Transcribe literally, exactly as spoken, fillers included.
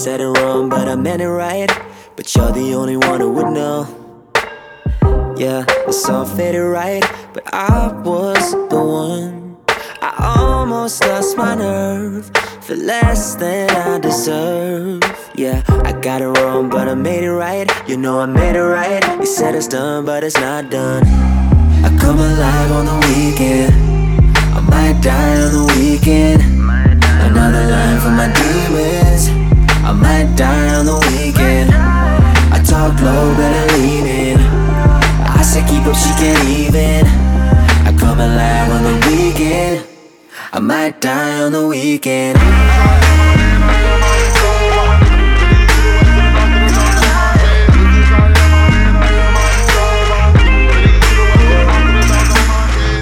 said it wrong, but I meant it right. But you're the only one who would know. Yeah, it's all faded right, but I was the one. I almost lost my nerve for less than I deserve. Yeah, I got it wrong, but I made it right. You know I made it right. You said it's done, but it's not done. I come alive on the weekend. I might die on the weekend. Another line for my demons. I might die on the weekend. I talk low, better lean in. I said keep up, she can't even. I come alive on the weekend. I might die on the weekend.